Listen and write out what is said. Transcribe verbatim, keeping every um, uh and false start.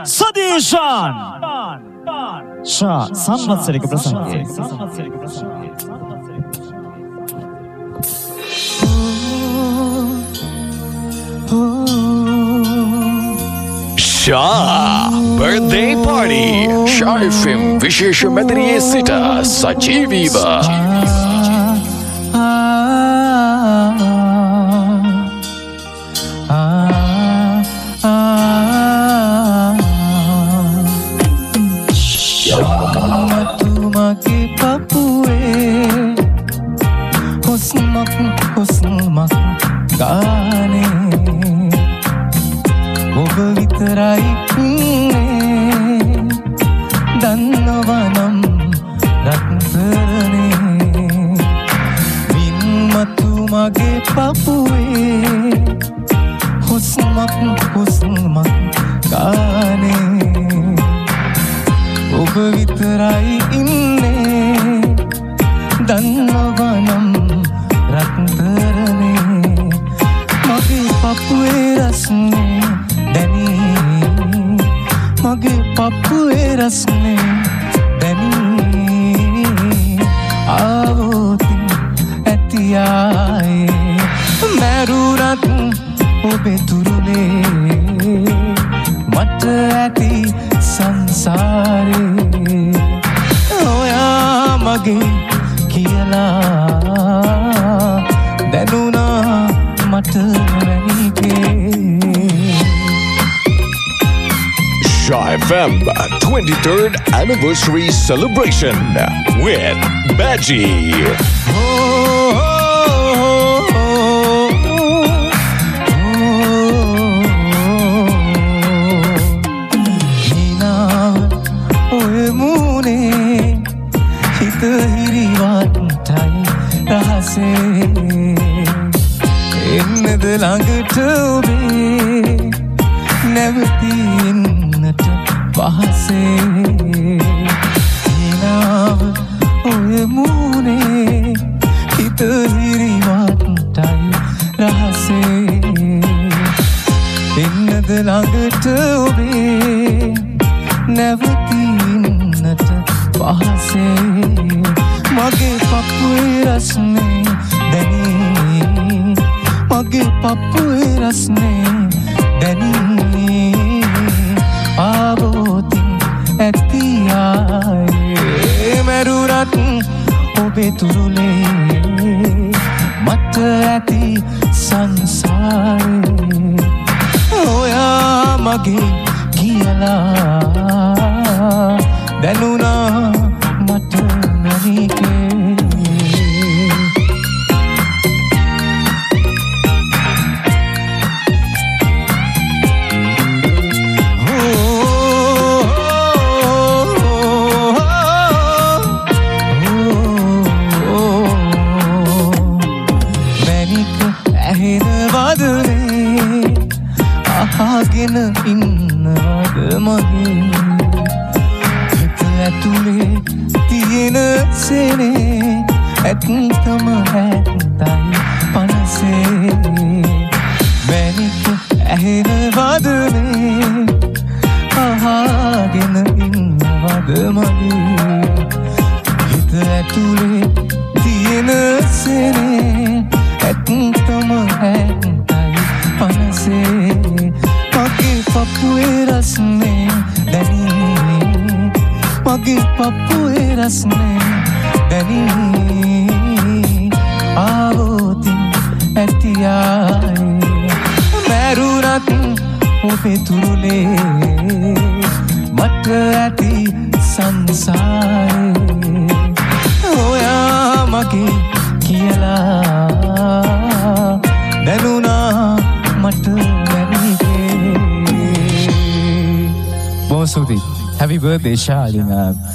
සදීෂාන් ශා සංවත්සරික ප්‍රසංගය Shah birthday party Shah F M විශේෂ මැදිරියේ සිට සජීවීව මතුමගේ පපුවේ හොස්මක් හොස්මක් ගානේ ඔබ විතරයි ඉන්නේ දන්නවනම් රත්තරනේ මතුමගේ පපුවේ හොස්මක් හොස්මක් ගානේ ඔබ විතරයි ඉන්නේ දන්නවනම් රත්තරනේ මගේ පපුවේ රස්නේ දැනී මගේ පපුවේ රස්නේ දැනී ආවෝතින් ඇතියායේ මැරුණත් ඔබේ තුරුලේ මට ඇති සංසාරේ ඔයා මගේ කියලා දැනුණා මට වැනිකේ Shah F M twenty-third anniversary celebration with Baji. Oh, oh, oh, oh, oh. Mune hita hiriwatai rahase ennada langata obe නැවති එන්නට පහසේ හිනාව ඔය මූනේ හිත හිරිවට්ටයි රහසේ එන්නද ළඟට ඔබේ නැවති එන්නට පහසේ මගේ පපුවේ රස්නේ දැනී මගේ පපුවේ රස්නේ දැනී ආවෝතින් ඇතියායේ මැරුණත් ඔබේ තුරුලේ මට ඇති සංසාරේ ඔයා මගේ කියලා දැනුණා මට නැනිකේ අහගෙන ඉන්නවද මගේ හිත ඇතුලේ තියෙන සෙනේ ඇත්තම ඇත්තයි පනසේ මැනික ඇහෙනවද මේ අහගෙන ඉන්නවද මගේ හිත ඇතුලේ තියෙන සෙනේ ඇත්තම ඇත්තයි පනසේ මගේ පපුවේ රස්නේ දැනී මගේ පපුවේ රස්නේ දැනී ආවෝතින් ඇතියායේ මැරුණත් ඔබේ තුරුලේ මට ඇති සංසාරේ ඔයා මගේ කියලා දැනුණා මට Happy birthday, Shah.